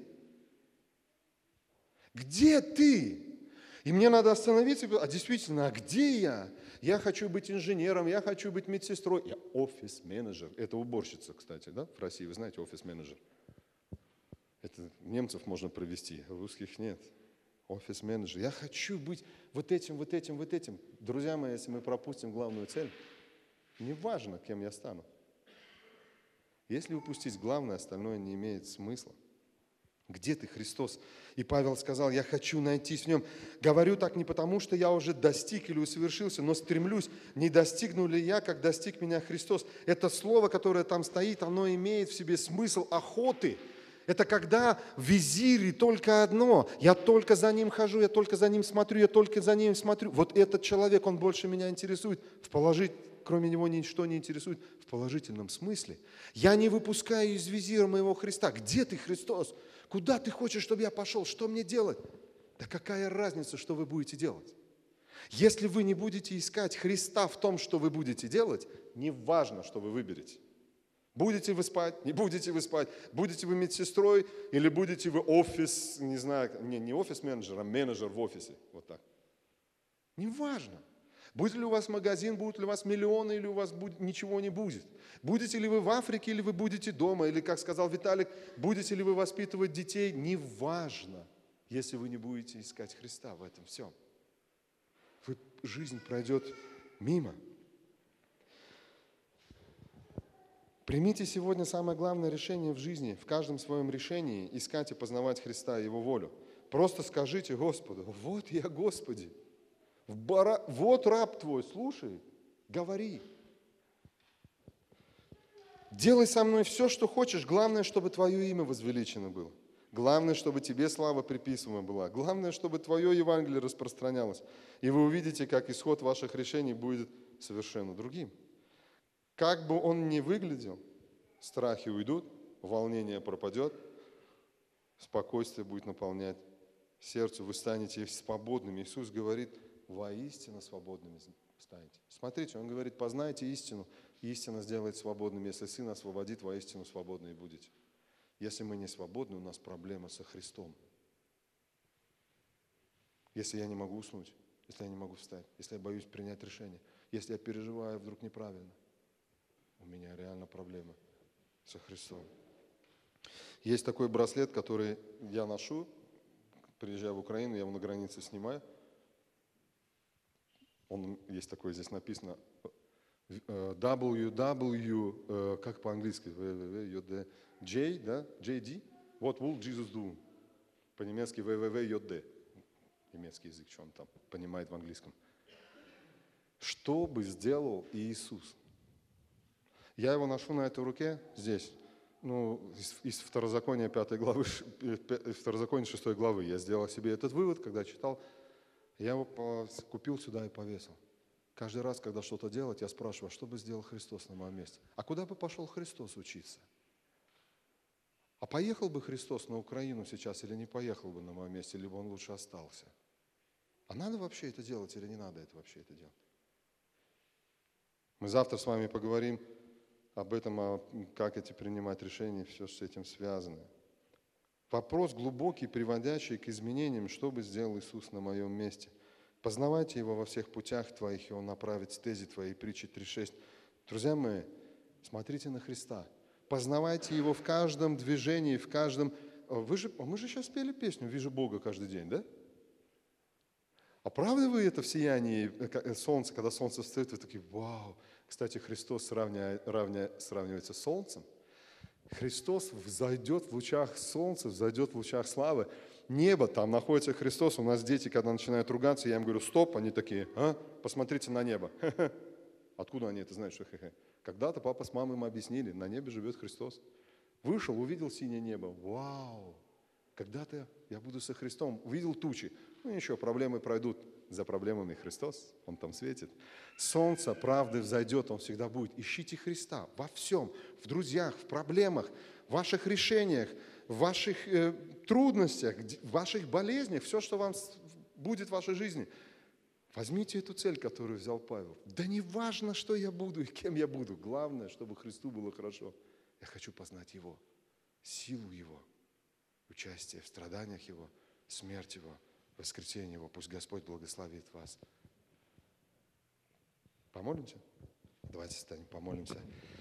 Где ты? И мне надо остановиться и говорить: а действительно, а где я? Я хочу быть инженером, я хочу быть медсестрой. Я офис-менеджер. Это уборщица, кстати, да? В России, вы знаете, офис-менеджер. Это немцев можно провести, русских нет. Офис-менеджер. Я хочу быть вот этим, вот этим, вот этим. Друзья мои, если мы пропустим главную цель, неважно, кем я стану. Если упустить главное, остальное не имеет смысла. Где ты, Христос? И Павел сказал: я хочу найтись в Нем. Говорю так не потому, что я уже достиг или усовершился, но стремлюсь, не достигну ли я, как достиг меня Христос. Это слово, которое там стоит, оно имеет в себе смысл охоты. Это когда в визире только одно: я только за ним хожу, я только за ним смотрю, я только за ним смотрю. Вот этот человек, он больше меня интересует. Кроме него ничто не интересует в положительном смысле. Я не выпускаю из визира моего Христа. Где ты, Христос? Куда ты хочешь, чтобы я пошел? Что мне делать? Да какая разница, что вы будете делать? Если вы не будете искать Христа в том, что вы будете делать, не важно, что вы выберете. Будете вы спать, не будете вы спать, будете вы медсестрой или будете вы офис, не знаю, не офис-менеджер, а менеджер в офисе. Вот так. Не важно. Будет ли у вас магазин, будут ли у вас миллионы, или у вас ничего не будет. Будете ли вы в Африке, или вы будете дома, или, как сказал Виталик, будете ли вы воспитывать детей, не важно, если вы не будете искать Христа в этом всем. Жизнь пройдет Мимо. Примите сегодня самое главное решение в жизни, в каждом своем решении искать и познавать Христа и Его волю. Просто скажите Господу: вот я, Господи, вот раб Твой, слушай, говори. Делай со мной все, что хочешь, главное, чтобы Твое имя возвеличено было. Главное, чтобы Тебе слава приписываема была. Главное, чтобы Твое Евангелие распространялось. И вы увидите, как исход ваших решений будет совершенно другим. Как бы он ни выглядел, страхи уйдут, волнение пропадет, спокойствие будет наполнять сердце, вы станете свободными. Иисус говорит: воистину свободными станете. Смотрите, Он говорит: познайте истину, и истина сделает свободными. Если Сын освободит, воистину свободны и будете. Если мы не свободны, у нас проблема со Христом. Если я не могу уснуть, если я не могу встать, если я боюсь принять решение, если я переживаю вдруг неправильно, у меня реально проблема со Христом. Есть такой браслет, который я ношу, приезжая в Украину, я его на границе снимаю. Он есть такой, здесь написано www, как по-английски, J, да, JD, what will Jesus do? По-немецки www.jd, немецкий язык, что он там понимает в английском. Что бы сделал Иисус? Я его ношу на этой руке здесь, из Второзакония 5 главы, Второзакония 6 главы. Я сделал себе этот вывод, когда читал. Я его купил сюда и повесил. Каждый раз, когда что-то делать, я спрашиваю: что бы сделал Христос на моем месте? А куда бы пошел Христос учиться? А поехал бы Христос на Украину сейчас или не поехал бы на моем месте, либо он лучше остался? А надо вообще это делать или не надо это вообще это делать? Мы завтра с вами поговорим об этом, как эти принимать решения, все с этим связано. Вопрос глубокий, приводящий к изменениям: что бы сделал Иисус на моем месте? Познавайте Его во всех путях твоих, и Он направит стези твои, притчи 3:6. Друзья мои, смотрите на Христа. Познавайте Его в каждом движении, в каждом... Мы же сейчас пели песню «Вижу Бога каждый день», да? А правда вы это в сиянии солнца, когда солнце встает, вы такие: вау! Кстати, Христос сравнивается с солнцем. Христос взойдет в лучах солнца, взойдет в лучах славы. Небо, там находится Христос. У нас дети, когда начинают ругаться, я им говорю: стоп, они такие: посмотрите на небо. Откуда они это знают, что хе-хе? Когда-то папа с мамой им объяснили: на небе живет Христос. Вышел, увидел синее небо. Вау! Когда-то я буду со Христом. Увидел тучи. Ничего, проблемы пройдут. За проблемами Христос, Он там светит. Солнце правды взойдет, Он всегда будет. Ищите Христа во всем, в друзьях, в проблемах, в ваших решениях, в ваших трудностях, в ваших болезнях, все, что вам будет в вашей жизни. Возьмите эту цель, которую взял Павел. Да не важно, что я буду и кем я буду. Главное, чтобы Христу было хорошо. Я хочу познать Его, силу Его, участие в страданиях Его, смерть Его, воскресение Его. Пусть Господь благословит вас. Помолимся? Давайте встанем, помолимся.